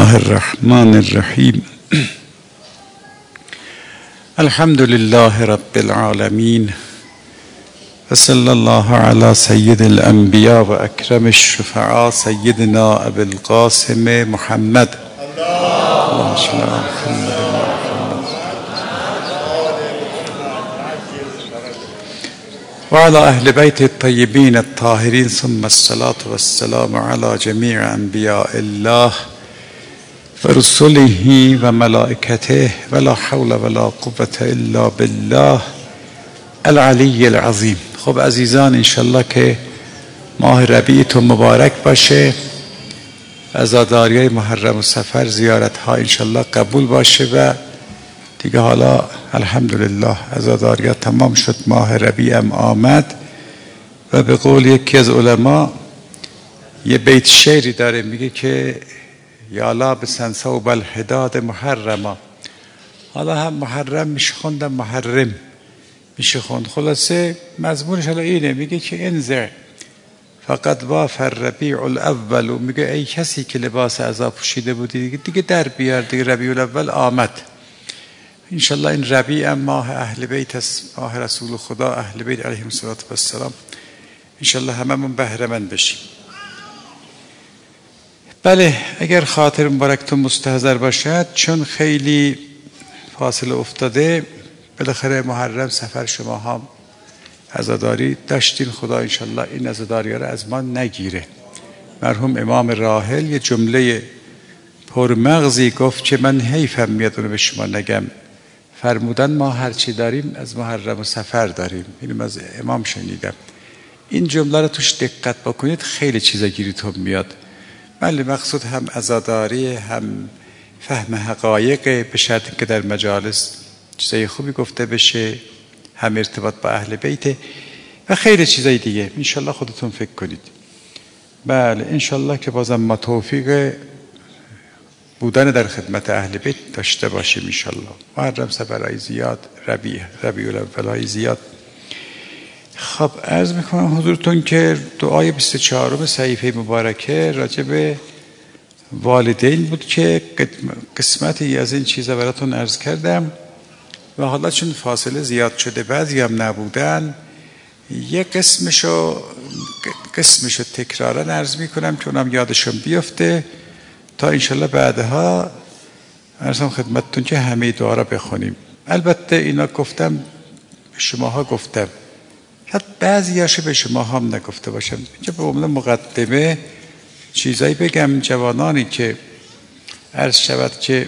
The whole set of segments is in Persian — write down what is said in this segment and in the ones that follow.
الله الرحمن الرحیم. الحمد لله رب العالمین و صلی الله علی سید الانبیاء و اکرم الشفعاء سیدنا ابی القاسم محمد. اللهم صل علی محمد و علی اهل بیت الطیبین الطاهرین ثم الصلاة والسلام علی جمیع انبیاء الله و رسله و ملائکته ولا حول ولا قوة الا بالله العلی العظیم. خب عزیزان، انشالله که ماه ربیعتون مبارک باشه، عزاداری های محرم و سفر، زیارت ها انشالله قبول باشه و دیگه حالا الحمدلله عزاداری ها تمام شد، ماه ربیع هم آمد و به قول یکی از علما یه بیت شعری داره میگه که یالا بسن صوب الحداد محرما. حالا هم محرم میشه خوندم محرم میشه خوند. خلاصه مضمونش حالا اینه، میگه که انزع فقط وافر ربیع الاول. میگه ای کسی که لباس عزا پوشیده بودی دیگه در بیار، دیگه ربیع الاول آمد. انشالله این ربیع هم ماه اهل بیت است، ماه رسول خدا اهل بیت علیهم السلام. انشالله هممون بهره مند بشیم. بله، اگر خاطر مبارکتون مستحضر باشد، چون خیلی فاصله افتاده، بالاخره محرم سفر شما هم عزاداری داشتین. خدا انشالله این عزاداری ها رو از ما نگیره. مرحوم امام راحل یه جمله پرمغزی گفت که من حیفم میاد اونو به شما نگم. فرمودن ما هرچی داریم از محرم و سفر داریم. اینو از امام شنیدم. این جمله رو توش دقت بکنید، خیلی چیزا گیریتون میاد. بله، مقصود هم عزاداری، هم فهم حقایق، به شرطی که در مجالس چیزای خوبی گفته بشه، هم ارتباط با اهل بیت و خیلی چیزای دیگه. انشالله خودتون فکر کنید. بله، انشالله که بازم ما توفیق بودن در خدمت اهل بیت داشته باشیم. انشالله محرم سفرهای زیاد، ربیع الاول زیاد. خب عرض میکنم حضورتون که دعای 24 صحیفه مبارکه راجع به والدین بود که قسمتی از این چیزا براتون عرض کردم و حالا چون فاصله زیاد شده بعضی هم نبودن، یک قسمشو تکرارا عرض میکنم که اونم یادشون بیفته تا انشالله بعدها عرضم خدمتتون که همه دعا را بخونیم. البته اینا گفتم به شماها گفتم، حتی بعضی هاشو به شما هم نگفته باشم. اینجا به عنوان مقدمه چیزایی بگم. جوانانی که عرض شود که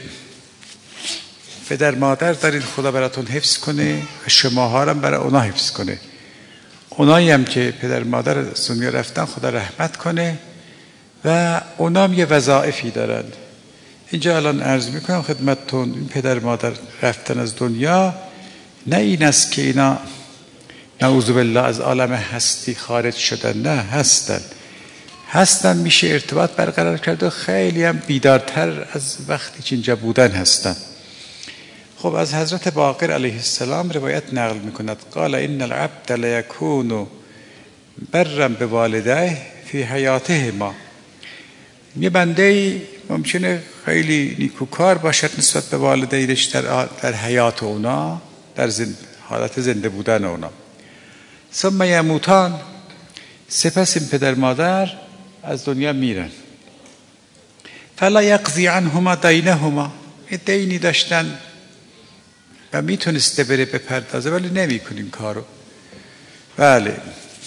پدر مادر دارین، خدا براتون حفظ کنه و شماها هم برای اونا حفظ کنه. اونایی هم که پدر مادر دنیا رفتن خدا رحمت کنه و اونا هم یه وظایفی دارن. اینجا الان عرض میکنم خدمتتون، این پدر مادر رفتن از دنیا نه این است که اینا نعوذ بالله از عالم هستی خارج شدن، نه، هستن میشه ارتباط برقرار کرد و خیلی هم بیدارتر از وقتی که اینجا بودن هستن. خب از حضرت باقر علیه السلام روایت نقل میکند قال ان العبد لیکون برا بوالدیه فی حیاتهما. یه بنده ممکنه خیلی نیکوکار باشد نسبت به والدینش در حیات اونا، در حالت زنده بودن اونا. ثم یموتان، سپس این پدر مادر از دنیا میرن. فلا یقضی عنهما دینهما، دینی داشتن و میتونسته بره بپردازه ولی نمیکنین کارو. بله،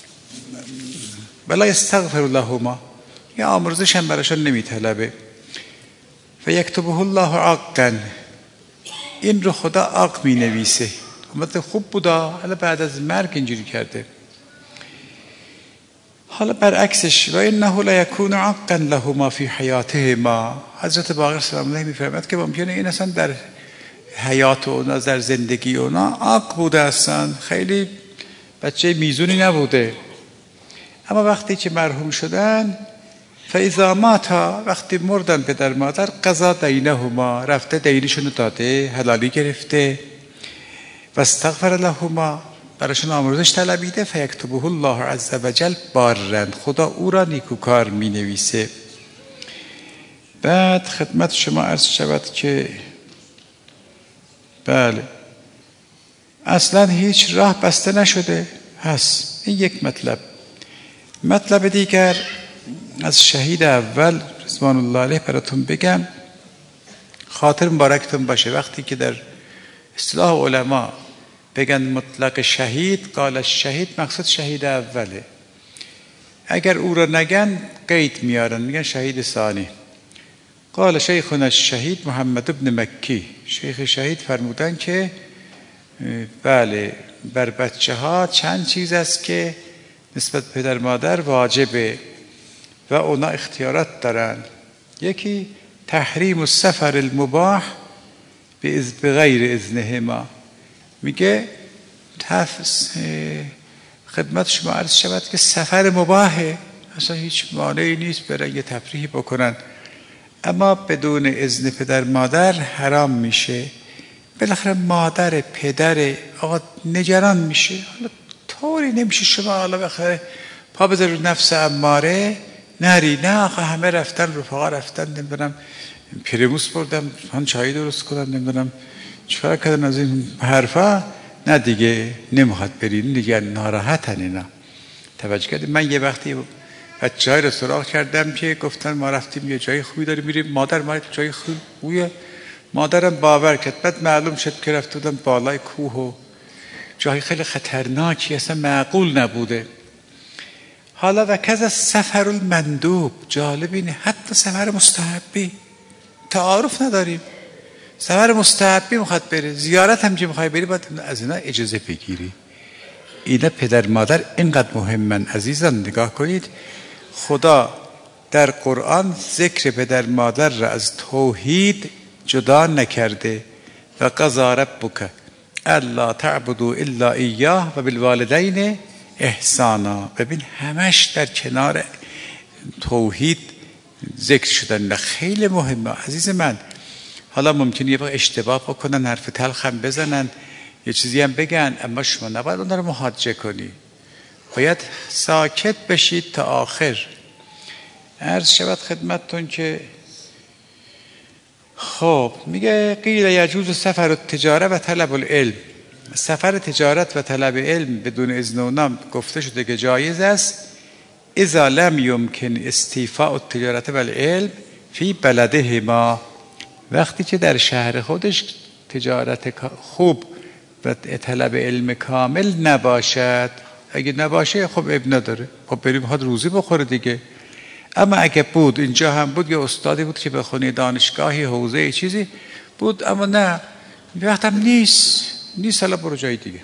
ولا یستغفر لهما، یا آمرزش هم براشون نمیطلبه. فیکتبه الله عقا، این رو خدا عق مینویسه. البته خوب بودا، حالا بعد از مرگ اینجوری کرده. حالا برعکسش و انه لا یکون عقا لهما فی حیاتهما. حضرت باقر سلام الله میفرماد که ممکنه این اصلا در حیات اونا، در زندگی اونا عق بوده، اصلا خیلی بچه میزونی نبوده، اما وقتی که مرحوم شدن فاذا ماتا، وقتی مردن پدر مادر، قضا دینهما، رفته دینشونو داده، حلالی گرفته. و استغفر لهما، براشون آمرزش طلبیده. فیکتبه الله عز وجل بارن، خدا او را نیکوکار می نویسه. بعد خدمت شما عرض شود که بله اصلا هیچ راه بسته نشده هست. این یک مطلب. مطلب دیگر از شهید اول رضوان الله علیه براتون بگم، خاطر مبارکتون باشه. وقتی که در اصطلاح علما بگن مطلق شهید، قال الشهید مقصود شهید اوله. اگر او را نگن قید میارن، میگن شهید ثانی. قال شیخنا الشهید محمد بن مکی، شیخ شهید فرمودن که بله بر بچه ها چند چیز است که نسبت پدر مادر واجبه و اونا اختیارات دارن. یکی تحریم السفر المباح بغیر اذنهما. میگه خدمت شما عرض شود که سفر مباحه، اصلا هیچ مانعی نیست برای یه تفریحی بکنن، اما بدون اذن پدر مادر حرام میشه. بالاخره مادر پدر آقا نگران میشه. حالا طوری نمیشه شما حالا بخره پا بذار رو نفس اماره نری، نه آقا همه رفتن، رفقا رفتن، نمیدونم پریموس بردم هم چای درست کنم، نمیدونم چیکار کردن از این حرفا، نه دیگه نمیخواد برین دیگه، ناراحتن اینا. توجه کردید؟ من یه وقتی بچه‌های رو سراغ کردم که گفتن ما رفتیم یه جای خوبی داریم میریم، مادر ما جای خوبیه، مادرم باور کرد. بعد معلوم شد که رفته بودم بالای کوه و جای خیلی خطرناکی، اصلا معقول نبوده. حالا و کذا سفر المندوب، جالب اینه حتی سفر مستحبی تعارف نداریم، سفر مستحبی میخواد بره، زیارت هم که میخوای بری باید از اینا اجازه بگیری. اینا پدر مادر اینقدر مهمن عزیزان. نگاه کنید خدا در قرآن ذکر پدر مادر را از توحید جدا نکرده. و قضی ربک الا تعبدوا الا ایاه و بالوالدین احسانا. ببین همش در کنار توحید ذکر شدن، خیلی مهمه عزیز من. حالا ممکنه یه وقت اشتباه بکنن، حرف تلخ هم بزنن، یه چیزی هم بگن، اما شما نباید اون رو محاجه کنی، باید ساکت بشید تا آخر. عرض شود خدمتتون که خب میگه قیل یجوز سفر التجاره و طلب العلم. سفر تجارت و طلب علم بدون اذن اونا گفته شده که جایز است اذا لم یمکن استیفاء التجارت و العلم فی بلدهما، وقتی که در شهر خودش تجارت خوب و طلب علم کامل نباشد. اگه نباشه خب اب نداره، خب بریم خود روزی بخوره دیگه. اما اگه بود اینجا هم بود، یه استادی بود که بخونه دانشگاهی حوزه چیزی بود، اما نه وقت هم نیست حالا برو جای دیگه.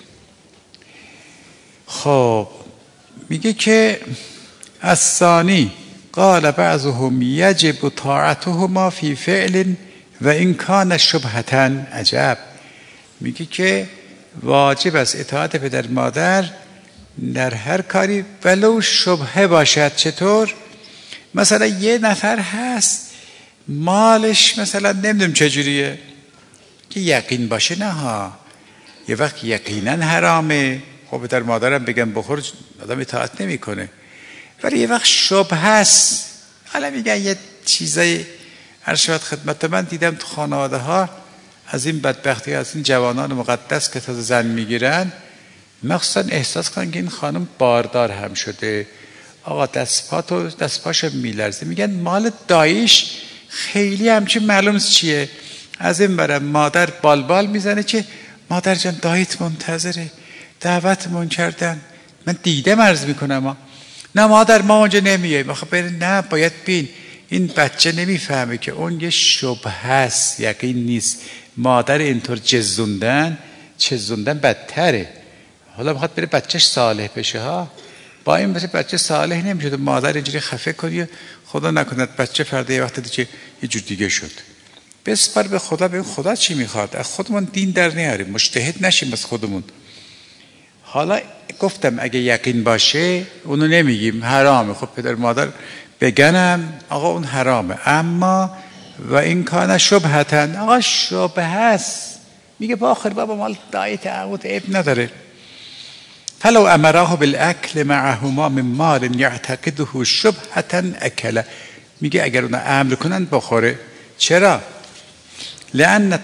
خب میگه که الثانی قال بعضهم یجب طاعتهما فی فعل و این کان شبهة. عجب. میگه که واجب است اطاعت پدر مادر در هر کاری ولو شبهه باشد. چطور؟ مثلا یه نفر هست مالش مثلا نمیدونم چجوریه، که یقین باشه نه ها، یه وقت یقینا حرامه، خب پدر مادرم بگم بخور آدم اطاعت نمیکنه، ولی یه وقت شبهه است. حالا میگن یه چیزای عرض شود خدمت من دیدم تو خانواده ها از این بدبختی، از این جوانان مقدس که تازه زن میگیرن، مخصوصا احساس کنن که این خانم باردار هم شده، آقا دست پاشو میلرزه، میگن مال دایش خیلی همچین معلوم چیه. از این برم مادر بالبال میزنه که مادر جان دایت منتظره، دعوتمون کردن، من دیدم عرض میکنم نه مادر ما اونجا نمیاییم. آخه بره نه باید بین. این بچه نمیفهمه که اون یه شبهه است، یقین نیست. مادر اینطور چزوندن بدتره. حالا میخواد بره بچهش صالح بشه ها، با این بچه صالح نمیشه. مادر اینجوری خفه کنی خدا نکند بچه فردا یه وقت دیگه یه جور دیگه شد. بسپر به خدا، ببین خدا چی میخواد. از خودمون دین در نیاریم، مجتهد نشیم از خودمون. حالا گفتم اگه یقین باشه اونو نمیگیم حرامه، خب پدر مادر بگنم آقا اون حرامه، اما و این کانه شبهتن، آقا شبهه است، میگه با آخر بابا مال دایت عمود عیب نداره. فلو امره بالاکل معهما من مال یعتقده شبهة اکله. میگه اگر اونا امر کنن بخوره. چرا؟ لأن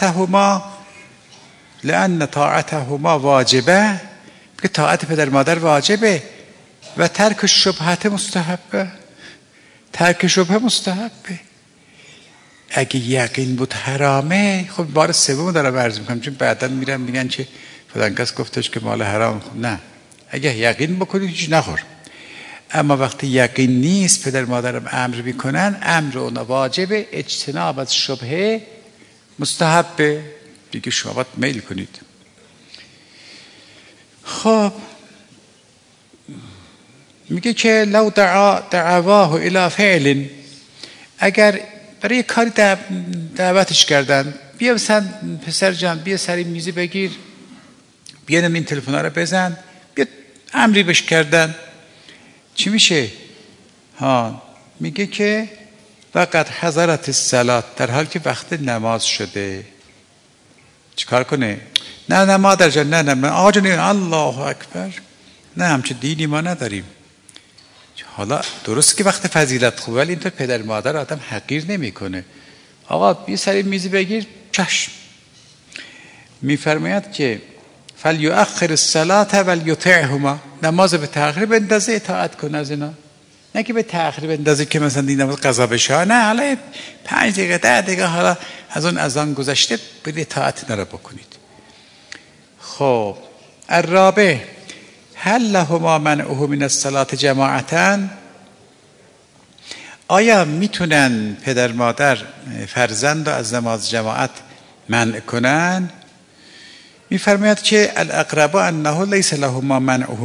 طاعتهما واجبه، که طاعت پدر مادر واجبه و ترک شبهت مستحبه. ترک شبهه مستحبه. اگه یقین بود حرامه، خب بار سوم دارم عرض میکنم، چون بعدا میرم میگن چه فلان کس گفتش که مال حرام. نه، اگه یقین بکنید هیچ نخور. اما وقتی یقین نیست، پدر مادرم امر میکنن، امر اونا واجبه، اجتناب از شبهه مستحبه. دیگه شما باید میل کنید. خب میگه که لو دعواه الى فعل، اگر برای کاری دعوتش کردن، بیا مثلا پسر جان بیا سری میزی بگیر، بیا این تلفن رو بزن، بیا امری بش کردن، چی میشه؟ میگه که وقت حضرت الصلاة، در حال که وقت نماز شده، چیکار کنه؟ نه مادر جان، نه آقا جان، الله اکبر، نه همچه دینی ما نداریم. حالا درست که وقت فضیلت خوبه، ولی اینطور پدر مادر آدم حقیر نمیکنه. آقا بیا سری میزی بگیر، چشم. میفرماید که فلیؤخر الصلاة ولیطعهما، نماز به تأخیر بندازه، اطاعت کن از اینا. نه که به تأخیر بندازه که مثلا دی نماز قضا بشه، نه، حالا 5 دقیقه 10 دقیقه حالا از اون اذان گذشته، برید اطاعت نرا بکنید. خب الرابع هل لهما منعه من الصلاة جماعتا، آیا میتونن پدر مادر فرزند رو از نماز جماعت منع کنن؟ میفرماید که الاقرب انه لیس لهما منعه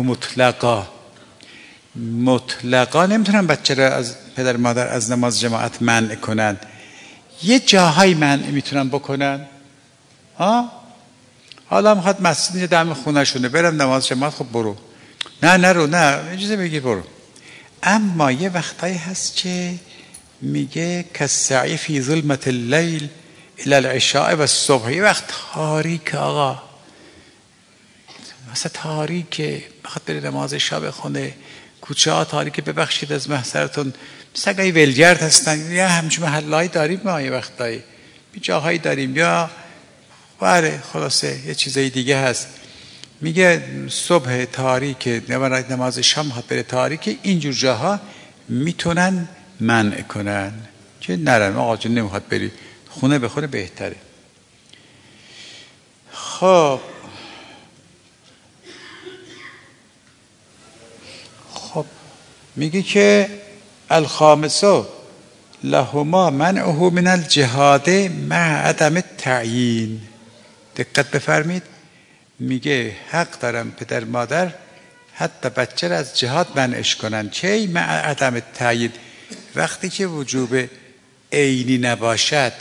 مطلقا نمیتونن بچه را از پدر مادر از نماز جماعت منع کنن. یه جاهای منع میتونن بکنن. حالا میخواد مسجد دم خونه شونه برم نماز جماعت، خب برو، نه نرو، نه اجازه بگیر برو. اما یه وقتایی هست که میگه کالسعی فی ظلمت اللیل الی العشاء و الصبح، یه وقت تاریک، آقا مثلا تاریکه، بخواد بره نماز شب بخونه، کوچه ها تاریکه، ببخشید از محضرتون، مثلا اگه ولگرد هستن، یا همچون محلهایی داریم ما، یه وقتایی جاهایی داریم، یا بله خلاصه یه چیزای دیگه هست. میگه صبح تاریکه، نماز شام خواهد بره تاریکه، اینجور جاها میتونن منع کنن که نرم، آقا جون نمیخواد بری خونه بخونه بهتره. خب میگه که الخامسه لهما منعه من الجهاد مع عدم التعیین. دقت بفرمید، میگه حق دارم پدر مادر حتی بچه را از جهاد منعش کنن، چه مع عدم التعیین، وقتی که وجوب عینی نباشد.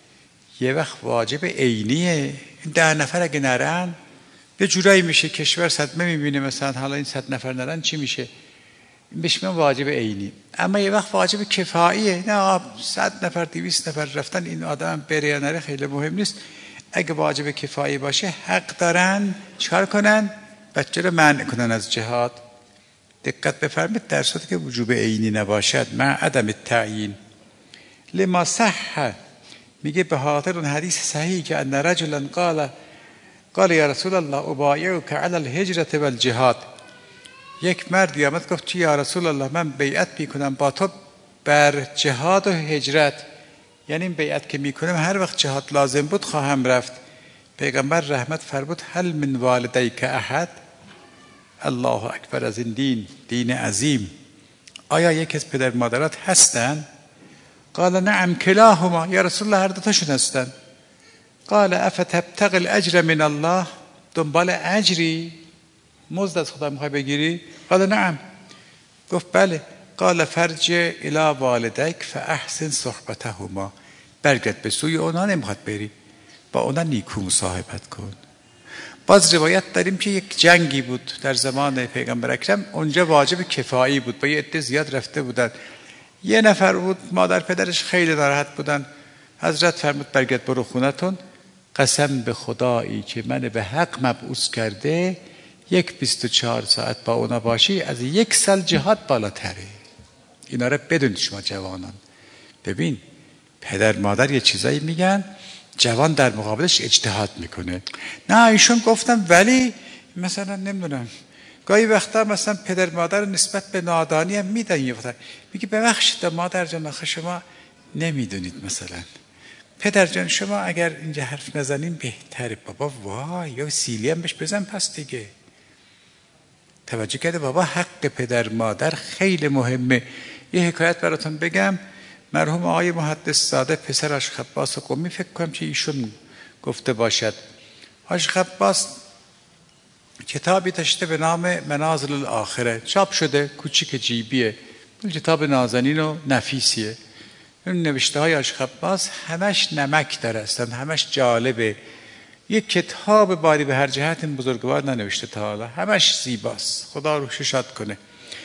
یه وقت واجب عینیه، 10 نفر اگه نرن یه جورایی میشه کشور صدمه میبینه، مثلا حالا این 100 نفر نرن چی میشه؟ بهش میگن واجب عینی. اما یه وقت واجب کفاییه، نه 100 نفر 200 نفر رفتن، این آدم بره یا نره خیلی مهم نیست. اگه واجب کفایی باشه حق دارن چکار کنن؟ بچه رو منع کنن از جهاد. دقت بفرمید، در صورتی که وجوب عینی نباشد مع عدم التعیین. لما صح، میگه به خاطر اون حدیث صحیح که ان رجلا قال یا رسول الله ابایعک علی الهجرة والجهاد، یک مردی آمد گفت یا رسول الله من بیعت میکنم با تو بر جهاد و هجرت، یعنی این بیعت که میکنم هر وقت جهاد لازم بود خواهم رفت. پیغمبر رحمت فرمود هل من والدیک احد، الله اکبر، از این دین عظیم، آیا یکی از پدر مادرات هستن؟ قال نعم کلاهما، یا رسول الله هر دوتاشون هستن. قال افتبتغی الاجر من الله، دنبال اجری مزد از خدا میخوای بگیری؟ قال نعم، گفت بله. قال فرجع الی والدیک فاحسن صحبتهما، برگرد به سوی اونا، نمیخواد بری با اونا نیکو مصاحبت کن. باز روایت داریم که یک جنگی بود در زمان پیغمبر اکرم، اونجا واجب کفایی بود، با یه عده زیاد رفته بودن، یه نفر بود، مادر پدرش خیلی ناراحت بودن. حضرت فرمود برگرد برو خونتون، قسم به خدایی که من به حق مبعوث کرده 24 ساعت با اونا باشی از 1 سال جهاد بالاتره. اینا رو بدونید شما جوانان. ببین پدر مادر یه چیزایی میگن، جوان در مقابلش اجتهاد میکنه. نه ایشون گفتم ولی مثلا نمیدونم گاهی وقتا مثلا پدر مادر نسبت به نادانی هم میدن، یه وقتا میگه ببخشید مادر جان آخه شما نمیدونید، مثلا پدر جان شما اگر اینجا حرف نزنین بهتره. بابا وای یا سیلی هم بهش بزن پس دیگه. توجه کرده بابا حق پدر مادر خیلی مهمه. یه حکایت براتون بگم. مرحوم آقای محدث زاده پسر حاج خباس قمی فکر کنم که ایشون گفته باشد، حاج خباس کتابی داشته به نام منازل الاخره، چاپ شده، کوچیک جیبیه، کتاب نازنین و نفیسیه. اون نوشته های حاج خباس همش نمک داره، اصلا همش جالبه. یک کتاب باری به هر جهت این بزرگوار ننوشته تا حالا، همش زیباست، خدا روحش شاد کنه.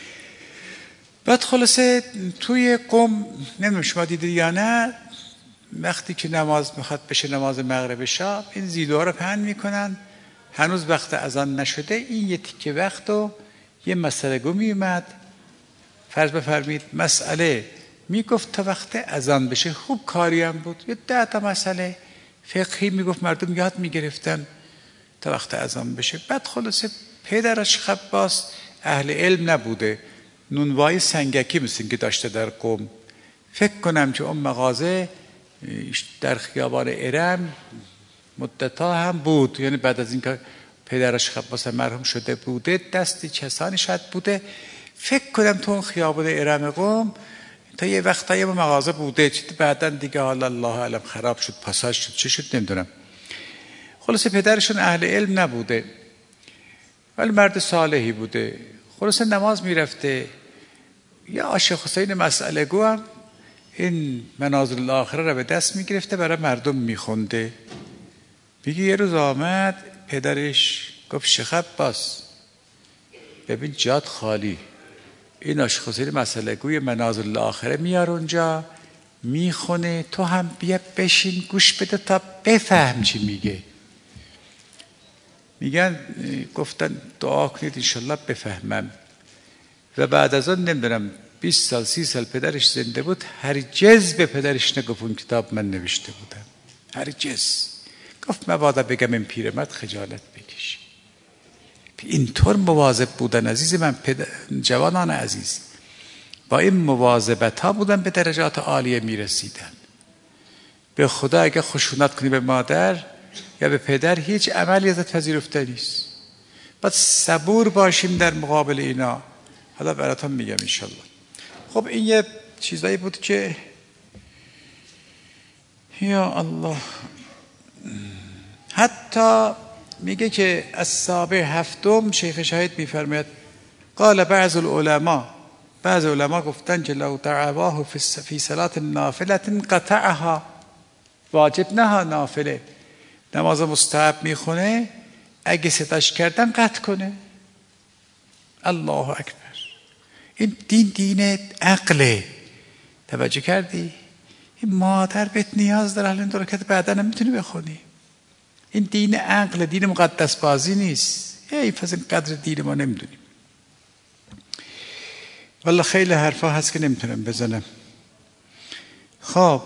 بعد خلاصه توی قم نمیدونم شما دیدید یا نه، وقتی که نماز میخواد بشه، نماز مغرب شب، این زیدوها رو پهن میکنن، هنوز وقت اذان نشده، این یه تیکه وقت رو یه مسئله گو میومد، فرض بفرمید مسئله میگفت تا وقت اذان بشه، خوب کاری هم بود، یه 10 تا مسئله فقهی میگفت مردم یاد میگرفتن تا وقت اذان بشه. بعد خلاصه پدرش خباس اهل علم نبوده، نونوای سنگکی مثل که داشته در قم، فکر کنم که اون مغازه در خیابان ارم مدتها هم بود، یعنی بعد از اینکه پدرش خباس مرحوم شده بوده دستی کسانی شاید بوده، فکر کنم تو اون خیابان ارم قم تا یه وقتایی مغازه بوده، بعداً دیگه حالا الله علم خراب شد، پاساژ شد، چه شد نمیدونم. خلاصه پدرشون اهل علم نبوده ولی مرد صالحی بوده. خلاصه نماز میرفته، یا عاشق حسین مسئله گو هم این منازل الاخره رو به دست میگرفته برای مردم میخونده. میگه یه روز آمد پدرش گفت شیخ عباس ببین جات خالی، این عاشق حسین مسئله گوی منازل الاخره میار اونجا میخونه، تو هم بیا بشین گوش بده تا بفهم چی میگه. میگن گفتن دعا کنید انشالله بفهمم. و بعد از آن نمیدونم 20 سال 30 سال پدرش زنده بود، هرگز به پدرش نگفت اون کتاب من نوشته بودم، هرگز. گفت مبادا بگم این پیرمرد خجالت بکش. اینطور مواظب بودن عزیز من، جوانان عزیز با این مواظبت ها بودن به درجات عالیه میرسیدن. به خدا اگه خشونت کنی به مادر یا به پدر هیچ عملی ازت پذیرفته نیست. باید صبور باشیم در مقابل اینا. حالا براتون میگم انشالله. خب این یه چیزایی بود که یا الله، حتی میگه که السابع هفتم شیخ شاهد میفرماید قال بعض العلماء گفتن که لو دعواه فی صلاة نافله قطعها، واجب نه نافله، نماز مستحب میخونه اگه صداش کردن قطع کنه. الله اکبر. این دین عقله. توجه کردی؟ این مادر بهت نیاز داره، الان 2 رکعت بعدا هم میتونی بخونی. این دین عقل، دین مقدس بازی نیست. حیف از این قدر دین ما نمیدونیم. والله خیلی حرفا هست که نمیتونم بزنم. خب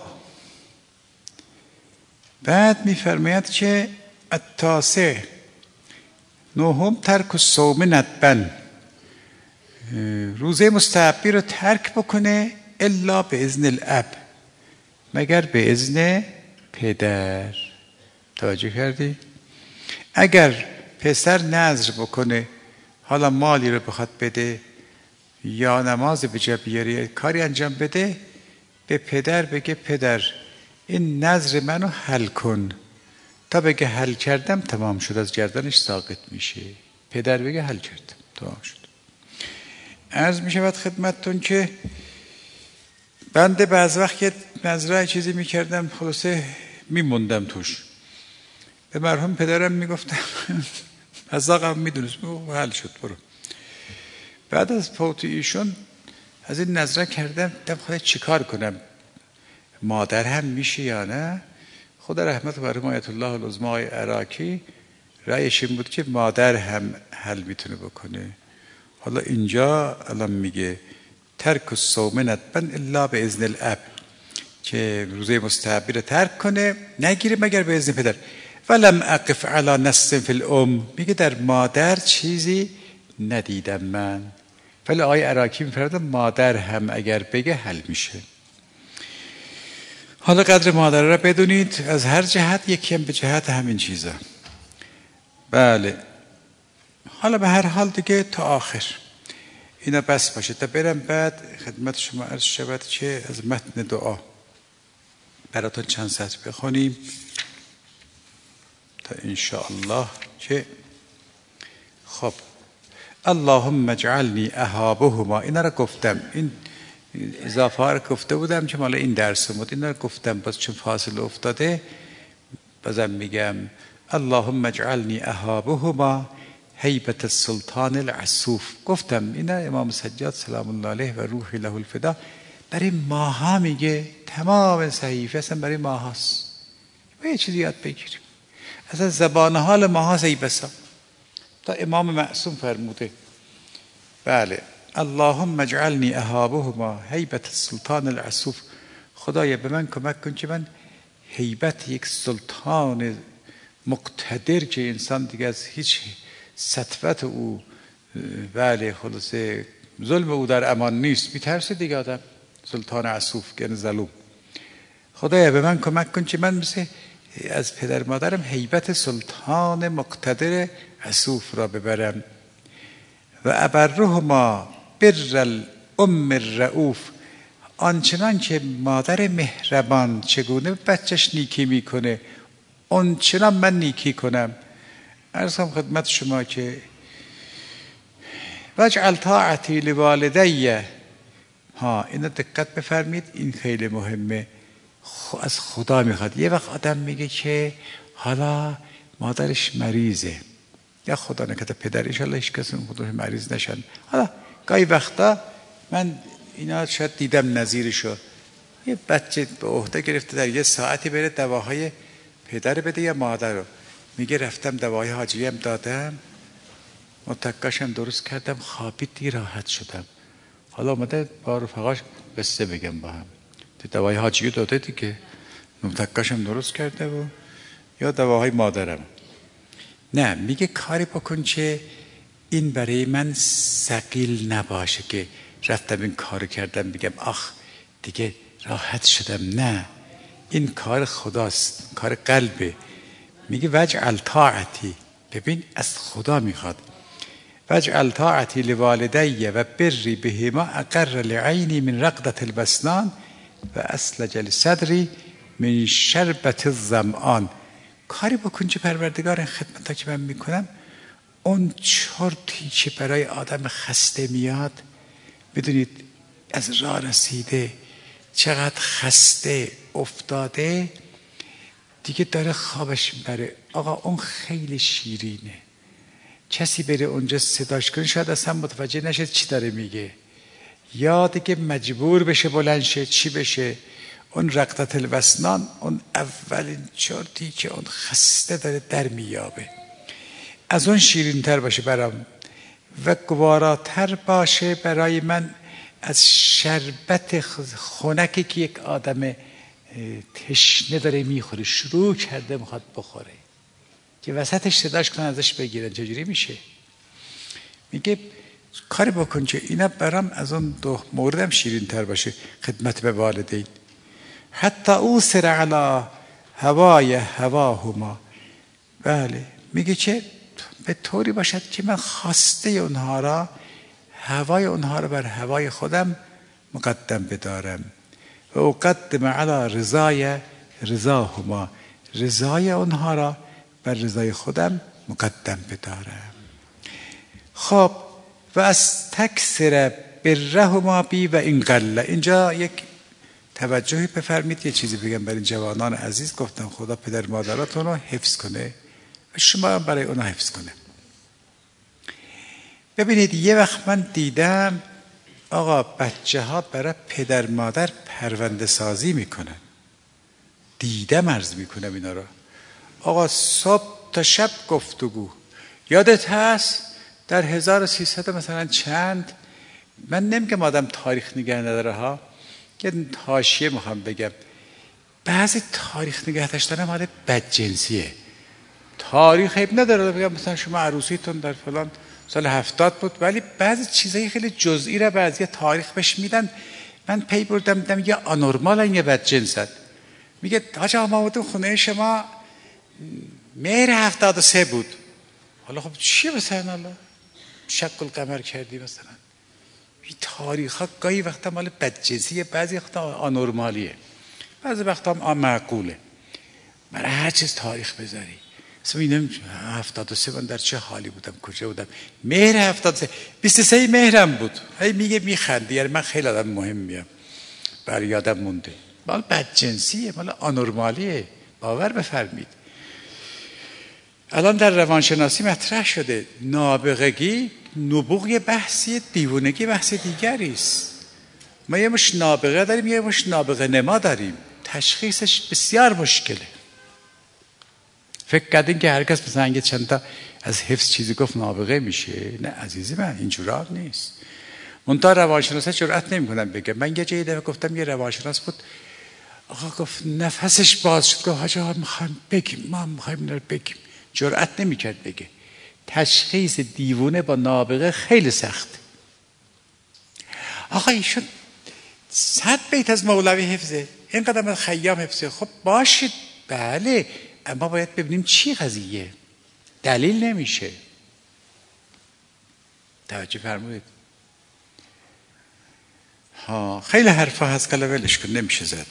بعد میفرماید که التاسع نهم ترک الصوم ندبا، روزه مستحبی رو ترک بکنه الا به اذن الاب، مگر به اذن پدر. توجه کردی؟ اگر پسر نذر بکنه، حالا مالی رو بخواد بده یا نماز به جا بیاره، کاری انجام بده، به پدر بگه پدر این نذر منو حل کن، تا بگه حل کردم تمام شد، از گردنش ساقط میشه. پدر بگه حل کردم تمام شد. عرض میشود خدمتتون که بنده بعض وقت که نذرای چیزی میکردم خلاصه میموندم توش، به مرحوم پدرم میگفتم از آقام میدونست حل شد برو. بعد از فوت ایشون از این نظره کردم دیدم خدا چیکار کنم، مادر هم میشه یا نه. خدا رحمت مرحوم آیت الله العظما عراقی رأیش این بود که مادر هم حل میتونه بکنه. حالا اینجا الان میگه ترک الصوم ندبا الا به اذن الاب، که روزه مستحبی رو ترک کنه نگیره مگر به اذن پدر. ولم اقف علی نص فی الام، میگه در مادر چیزی ندیدم من. ولی آقای عراقی میفرماید مادر هم اگر بگه حل میشه. حالا قدر مادر را بدونید از هر جهت، یکی هم به جهت همین چیزا. بله حالا به هر حال دیگه تا آخر اینا بس باشه تا برم بعد خدمت شما عرض شود که از متن دعا براتون چند سطر بخونیم تا انشاءالله که خب اللهم اجعلنی اهابهما، اینا را گفتم، این اضافه ها را گفته بودم که مال این درس بود، اینا را گفتم باز چون فاصله افتاده بازم میگم اللهم اجعلنی اهابهما هیبت السلطان العسوف. گفتم اینا امام سجاد سلام الله علیه و روحی له الفدا برای ماها میگه، تمام صحیفه اصلا برای ماهاست. ما یه چیزی یاد بگیریم، اصلا زبان حال ماهاست ای بسا. تا امام معصوم فرموده بله اللهم اجعلنی اهابهما هیبت السلطان العسوف، خدایا به من کمک کن که من هیبت یک سلطان مقتدر که انسان دیگه از هیچ سطوت او بله خلاصه ظلم او در امان نیست، میترسه دیگه آدم، سلطان عسوف یعنی ظلوم. خدایا به من کمک کن که من مثل از پدر مادرم هیبت سلطان مقتدر عسوف را ببرم. و ابرهما بر الام الرؤوف، آنچنان که مادر مهربان چگونه بچهش نیکی میکنه آنچنان من نیکی کنم. عرضم خدمت شما که واجعل طاعتی لوالدی، اینو دقت بفرمید، این خیلی مهمه، از خدا میخواد. یه وقت آدم میگه که حالا مادرش مریضه یا خدا نکرده پدر، انشالله هیچ کسی خودش مریض نشن. حالا گاهی وقتا من اینا شاید دیدم نظیرشو، یه بچه به عهده گرفته در یه ساعتی بره دواهای پدر بده یا مادر رو، میگه رفتم دواهای حاجی هم دادم متکاشم درست کردم خوابید دی راحت شدم. حالا اومده با رفقاش قصه بگم با هم، دوای حاجی داده دیگه متکاشم درست کرده و یا دواهای مادرم. نه میگه کاری بکن که این برای من ثقیل نباشه که رفتم این کار کردم بگم آخ دیگه راحت شدم. نه این کار خداست، کار قلبه. میگه واجعل طاعتی، ببین از خدا میخواد، واجعل طاعتی لوالدی و بری بهما اقر لعینی من رقدة البسنان و اصلج لصدری من شربت الظمآن. کاری بکن که پروردگار این خدمت ها که من میکنم اون چرتی که برای آدم خسته میاد، بدونید از راه رسیده چقدر خسته افتاده دیگه داره خوابش میبره، آقا اون خیلی شیرینه. کسی بره اونجا صداش کنه شاید اصلا متوجه نشه چی داره میگه، یا دیگه مجبور بشه بلند شه چی بشه. اون رقدة البسنان اون اولین چرتی که اون خسته داره در میابه، از اون شیرین تر باشه برام و گواراتر باشه برای من از شربت خنکی که یک آدم تشنه داره میخوره، شروع کرده میخواد بخوره که وسطش صداش کنن ازش بگیرن، چجوری میشه؟ میگه کاری بکن که اینا برام از اون دو موردم شیرین تر باشه، خدمت به والدین. حتی اوسر علی هوای هواهما، بله میگه که به طوری باشد که من خواسته اونها را، هوای اونها را بر هوای خودم مقدم بدارم. و اقدم علی رضای رضاهما، رضای اونها را بر رضای خودم مقدم بدارم. خب و از تکثر برهما بی و این قله، اینجا یک توجهی بفرمید، یه چیزی بگم برای جوانان عزیز. گفتم خدا پدر مادراتون رو حفظ کنه و شما هم برای اونا حفظ کنه. ببینید یه وقت من دیدم آقا بچه ها برای پدر مادر پرونده سازی میکنن، دیدم عرض میکنم اینا رو. آقا صبح تا شب گفتگو، یادت هست در 1300 مثلا چند من نمیگم آدم تاریخ نگه نداره ها، یه حاشیه میخوام بگم، بعضی تاریخ نگه داشتن مال بدجنسیه. تاریخ عیب نداره بگم مثلا شما عروسیتون در فلان سال 70 بود، ولی بعضی چیزایی خیلی جزئی را بعضی تاریخ بهش میدن. من پی بردم دیدم یه آنورمالن، یه بدجنسن. میگه حاج آقا ما بودیم خونه شما مهر 73 بود. حالا خب چیه مثلا حالا شق القمر کردی مثلا؟ این تاریخ ها گاهی وقتا مال بدجنسیه، بعضی وقتا آنورمالیه، بعضی وقتا هم معقوله. برای هر چیز تاریخ بذاری. مثلا میدم 73 من در چه حالی بودم، کجا بودم؟ مهر 73 23 مهرم بود. هی میگه میخندی، یعنی من خیلی آدم مهمیم، برای یادم مونده. مال بدجنسیه، مال آنورمالیه، باور بفرمید. الان در روانشناسی مطرح شده نابغگی، نبوغ یه بحثی، دیوونگی بحث دیگری است. ما یه مش نابغه داریم، یه مش نابغه نما داریم، تشخیصش بسیار مشکله. فکر کردین که هر کس مثلا یه چند تا از حفظ چیزی گفت نابغه میشه؟ نه عزیزی من، اینجورا نیست. منتها روانشناسا جرئت نمیکنن بگم. من یه جایی دفعه گفتم، یه روانشناس بود، آقا گفت نفسش باز شد، گفت حاج آقا میخوایم بگیم، ما میخوایم اینا رو بگیم. جرئت نمیکرد بگه. تشخیص دیوونه با نابغه خیلی سخته. آقا ایشون 100 بیت از مولوی حفظه، اینقدر از خیام حفظه. خب باشید، بله، اما باید ببینیم چی قضیه. دلیل نمیشه. توجه فرمودید؟ ها خیلی حرفا هست که ولش کن، نمیشه زد.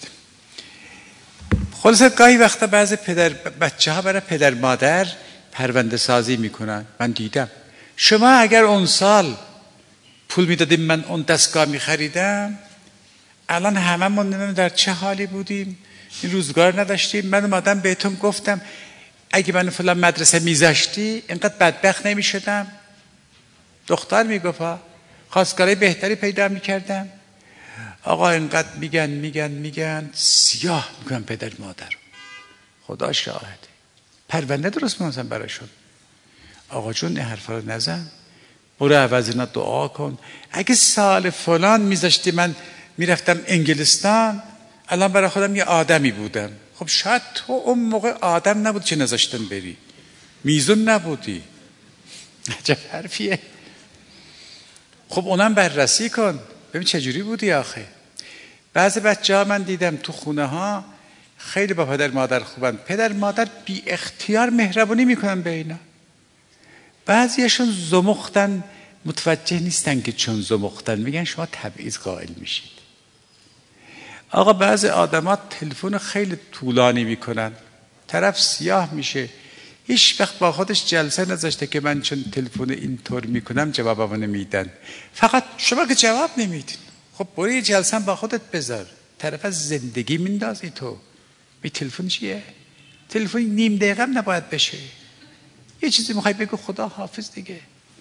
خلاصه گاهی وقتا بعضی بچه ها برای پدر مادر پرونده سازی میکنن. من دیدم شما اگر اون سال پول میدادیم من اون دستگاه میخریدم، الان هممون در چه حالی بودیم، این روزگار نداشتیم. من اومدم بهتون گفتم اگه من فلان مدرسه میذاشتی اینقدر بدبخت نمیشدم. دختر میگفت خواستگارای بهتری پیدا میکردم. آقا اینقدر میگن سیاه میکنن پدر مادر. خدا شاهده. پرونده درست میکنن براشون. آقا جون این حرفا رو نزن، برو عوض اینا دعا کن. اگه سال فلان میذاشتی من میرفتم انگلستان، الان برای خودم یه آدمی بودم. خب شاید تو اون موقع آدم نبود چه نذاشتن بری، میزون نبودی. عجب حرفیه. خب اونم بررسی کن ببین چجوری بودی. آخه بعضی بچه ها من دیدم تو خونه ها خیلی با پدر مادر خوبن، پدر مادر بی اختیار مهربونی میکنن به اینا. بعضیشون زمختن، متوجه نیستن که چون زمختن میگن شما تبعیض قائل میشید. آقا بعضی آدمات تلفن خیلی طولانی میکنن، طرف سیاه میشه، هیچ وقت با خودش جلسه نذاشته که من چون تلفن اینطور میکنم جوابمو نمیدن. فقط شما که جواب نمیدین، خب برو یه جلسه با خودت بذار. طرف از زندگی میندازی تو. بی تلفن چیه؟ تلفن نیم دقیقه هم نباید بشه. یه چیزی میخوای بگو خدا حافظ دیگه.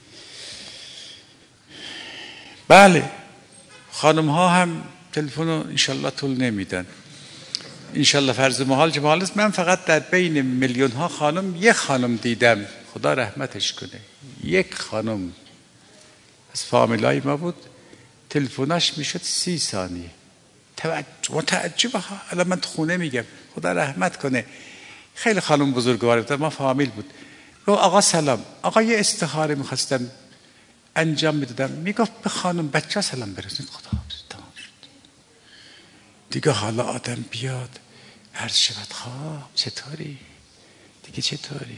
بله خانم ها هم تلفن رو انشالله طول نمیدن. انشالله فرض محال که محال است. من فقط در بین میلیون ها خانم یک خانم دیدم، خدا رحمتش کنه، یک خانم از فامیلای ما بود، تلفنش میشد 30 ثانیه. متعجب ها. الان من تو خونه میگم خدا رحمت کنه، خیلی خانم بزرگوار بود، ما فامیل بود. گفت آقا سلام، آقا یه استخاره میخواستم انجام میدادم. میگفت به خانم بچه سلام برسید. خدا تمام شد دیگه. حالا آدم بیاد عرض شود خواب چطوری دیگه، چطوری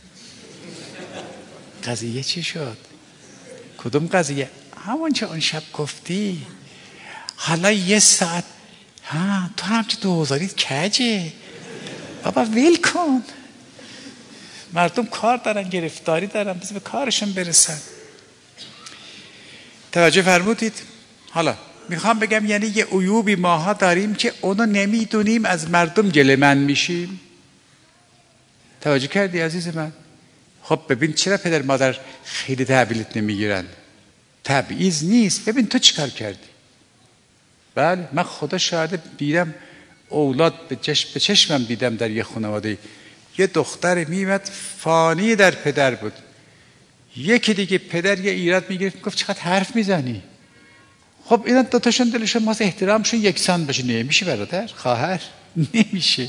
قضیه چی شد؟ کدوم قضیه؟ همون چه اون شب گفتی. حالا یه ساعت تو همچه دوزاریت کجه بابا، ویل کن. مردم کار دارن، گرفتاری دارن، بس به کارشون برسن. توجه فرمودید؟ حالا میخوام بگم یعنی یه عیوبی ماها داریم که اونو نمیدونیم، از مردم گله‌مند میشیم. توجه کردی عزیز من؟ خب ببین چرا پدر مادر خیلی تحویلت نمیگیرن؟ تبعیض نیست. ببین تو چیکار کردی. بله من خدا شاهد، دیدم اولاد به چشمم دیدم در یه خانواده یه دختر میمد فانی در پدر بود، یکی دیگه پدر یه ایراد میگرفت، گفت چقدر حرف میزنی. خب اینا دوتاشون دلشون واسه احترامشون یکسان باشه. نمیشه برادر خواهر، نمیشه.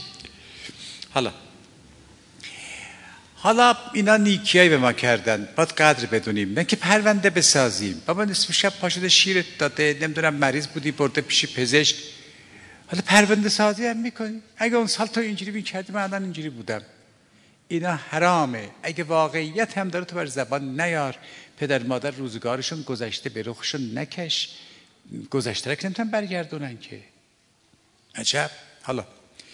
حالا اینا نیکیایی به ما کردن، باید قدر بدونیم، نه که پرونده بسازیم. بابا نصف شب پاشده شیرت داده، نمیدونم مریض بودی برده پیش پزشک، حالا پرونده سازی هم میکنی. اگه اون سال تو اینجوری میکردی من الان اینجوری بودم. اینا حرامه. اگه واقعیت هم داره تو بر زبان نیار. پدر مادر روزگارشون گذشته به رخشون نکش، گذشته را که نمیتونن برگردونن که. عجب. حالا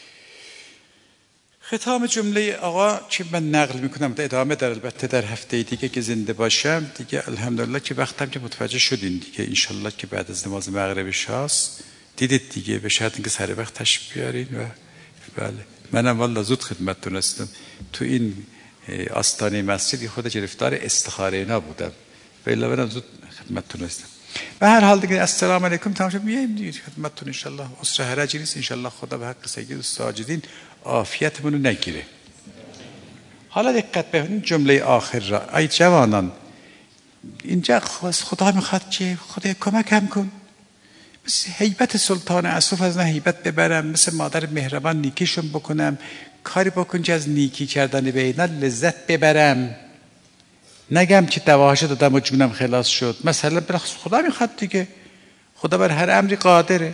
ختام جمله آقا که من نقل میکنم، ادامه در البته در هفته دیگه که زنده باشم دیگه، الحمدلله که وقتم که متوجه شدین دیگه، انشالله که بعد از نماز مغرب شاست دیدید دیگه، به شرط اینکه سر وقت تشریف بیارین. و بله منم والا زود خدمتتون هستم. تو این آستانه مسجدی خود گرفتار استخاره اینا بودم، ولی منم زود خدمتتون هستم. و هر حال دیگه السلام علیکم تمام شد، میایم دیگه خدمتتون ان شاء الله. عذر حرجی نیست ان شاء الله. خدا به حق سید الساجدین عافیتمون رو نگیره. حالا دقت بکنید جمله آخر را. ای جوانان، اینجا خدا میخواد که خدا کمکم کن، مثل هیبت سلطان اسف از نه هیبت ببرم، مثل مادر مهربان نیکیشون بکنم، کاری بکن که از نیکی کردن به اینا لذت ببرم، نگم که دواهاشو دادم و جونم خلاص شد. مثلا خدا میخواد دیگه، خدا بر هر امری قادره.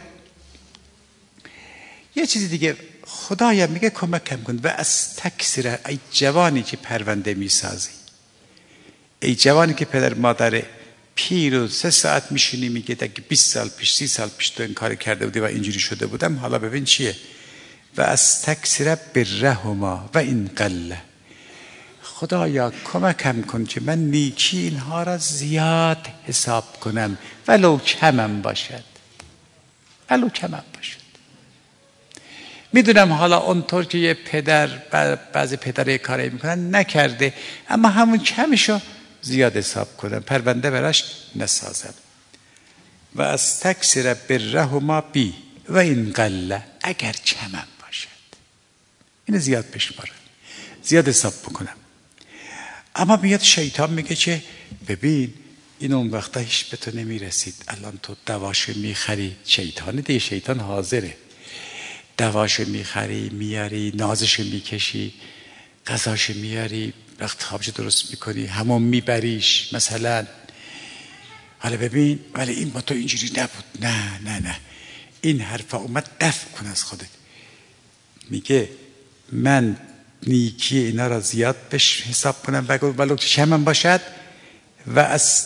یه چیزی دیگه، خدایا میگه کمکم کن و از تکثیر. ای جوانی که پرونده میسازی، ای جوانی که پدر مادر پیر و 3 ساعت میشینی میگه اگه 20 سال پیش 30 سال پیش تو این کار کرده بودی و اینجوری شده بودم، حالا ببین چیه. و از تکثیر برهما و این قله. خدایا کمکم کن که من نیکی اینها را زیاد حساب کنم، ولو کمم باشد، ولو کمم باشد. میدونم حالا اونطور که یه پدر، بعضی پدرای کاری میکنن نکرده، اما همون کمشو زیاد حساب کنم، پرونده براش نسازم. و از تکثیر برهما بی و این قله، اگر کمم باشد، اینو زیاد بشمارم، زیاد حساب بکنم. اما میاد شیطان میگه که ببین این اون وقتا هیچ به تو نمیرسید، الان تو دواشو میخری. شیطان دیگه، شیطان حاضره. دواشو میخری میاری، نازشو میکشی، غذاشو میاری، وقت خوابشو درست میکنی، همون میبریش مثلا. حالا ببین ولی این با تو اینجوری نبود. نه نه نه، این حرفا اومد دفع کن از خودت. میگه من نیکی اینا را زیاد بش حساب کنم ولو کمم باشد. و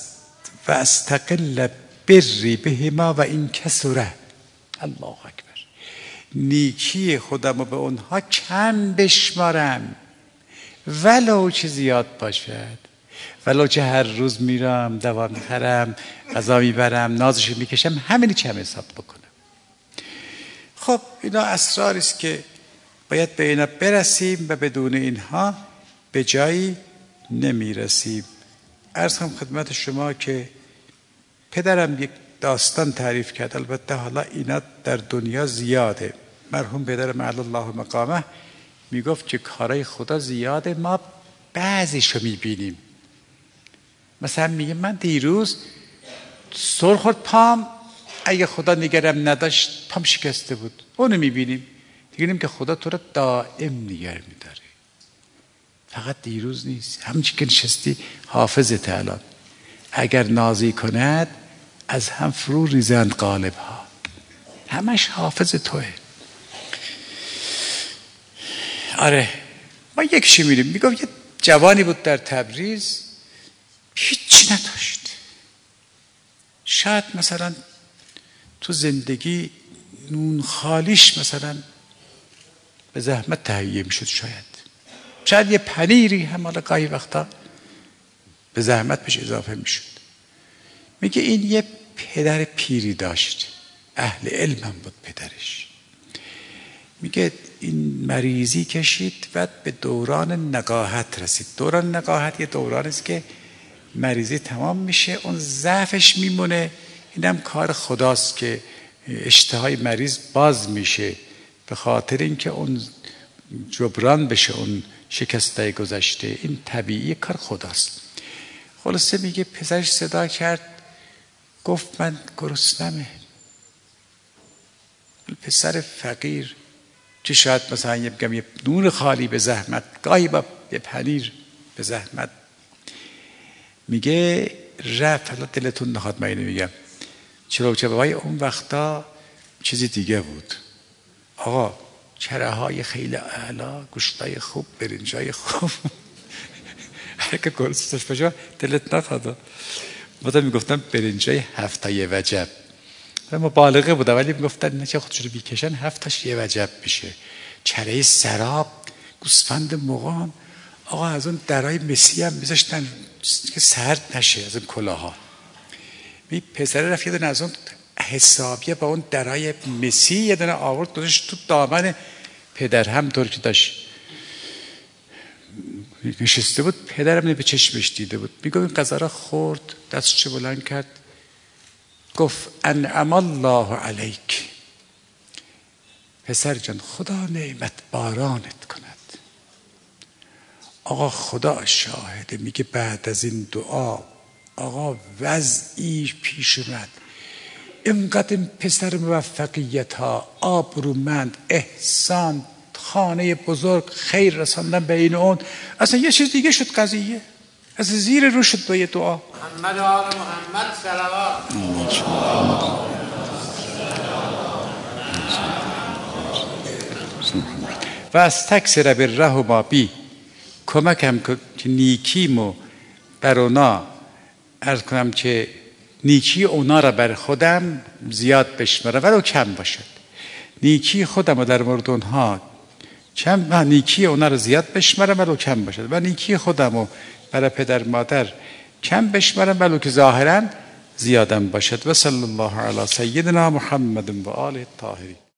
استقل بری بهما و این کسره. الله اکبر. نیکی خودم رو به اونها کم بشمارم، ولو چه زیاد باشد، ولو چه هر روز میرم دوا میخرم، غذا میبرم، نازش میکشم، همینی کم حساب بکنم. خب اینا اسراری است که باید به اینا برسیم و بدون اینها به جایی نمیرسیم. عرض کنم خدمت شما که پدرم یک داستان تعریف کرد، البته حالا اینا در دنیا زیاده. مرحوم پدرم علی الله مقامه میگفت که کارای خدا زیاده، ما بعضیشو میبینیم. مثلا میگه من دیروز سر خورد پام، اگه خدا نگرم نداشت پام شکسته بود. اونو میبینیم دیگه، که خدا تو رو دائم نگه میداره، فقط دیروز نیست. همچی که نشستی حافظت الان، اگر نازی کند از هم فرو ریزند قالب ها، همش حافظ توه. آره ما یکشی میریم. میگم یه جوانی بود در تبریز، هیچی نداشت. شاید مثلا تو زندگی نون خالیش مثلا به زحمت تهیه میشد، شاید یه پنیری هم حالا گاهی وقتا به زحمت بهش اضافه میشد. میگه این یه پدر پیری داشت، اهل علم هم بود پدرش. میگه این مریضی کشید و به دوران نقاهت رسید. دوران نقاهت یه دوران است که مریضی تمام میشه، اون ضعفش میمونه. اینم کار خداست که اشتهای مریض باز میشه به خاطر اینکه اون جبران بشه اون شکستای گذشته. این طبیعی کار خداست. خلاصه میگه پسرش صدا کرد، گفت من گرسنمه. پسر فقیر که شاید مثلا یه نون خالی به زحمت، گاهی با یه پنیر به زحمت، میگه رفت. حالا دلتون نخواد من اینو میگم، چلوچه بابای اون وقتا چیزی دیگه بود. آقا چره های خیلی اعلا، گوشتای خوب، برنجای خوب. اگه گرسنش باشه دلت نخواد. بعد میگفتم برنجای 7 تا یه وجب. مبالغه بوده ولی میگفتن نه که خودشون رو بیکشن 7 تاش یه وجب میشه. چره سراب، گوسفند مغان. آقا از اون درای مسی هم میذاشتن که سرد نشه از اون کلاها. می پسر رفت یه دونه از اون حسابیه با اون درای مسی یه دونه آورد گذاشت تو دامن پدر. همطور که داشت نشسته بود پدرم به چشمش دیده بود. میگه این غذا را خورد، دستش بلند کرد، گفت انعم الله علیک. پسر جان خدا نعمت بارانت کند. آقا خدا شاهده. میگه بعد از این دعا آقا وضعی پیش اومد، اینقدر پسر موفقیت ها، آبرومند، احسان، خانه بزرگ، خیر رساندن به این اون، اصلا یه چیز دیگه شد قضیه. از زیر رو شد با یه دعا. محمد و آل محمد صلوات. و از تکسر بره و ما بی، کمکم که نیکیمو بر اونا عرض کنم که نیکی اونا را بر خودم زیاد بشمارم ولو کم باشد. نیکی خودم رو در مورد اونها نیکی اونا رو زیاد بشمارم ولو کم باشد، و نیکی خودم رو برای پدر مادر کم بشمارم ولو که ظاهرا زیادم باشد. و صلی الله علی سیدنا محمد و آله الطاهرین.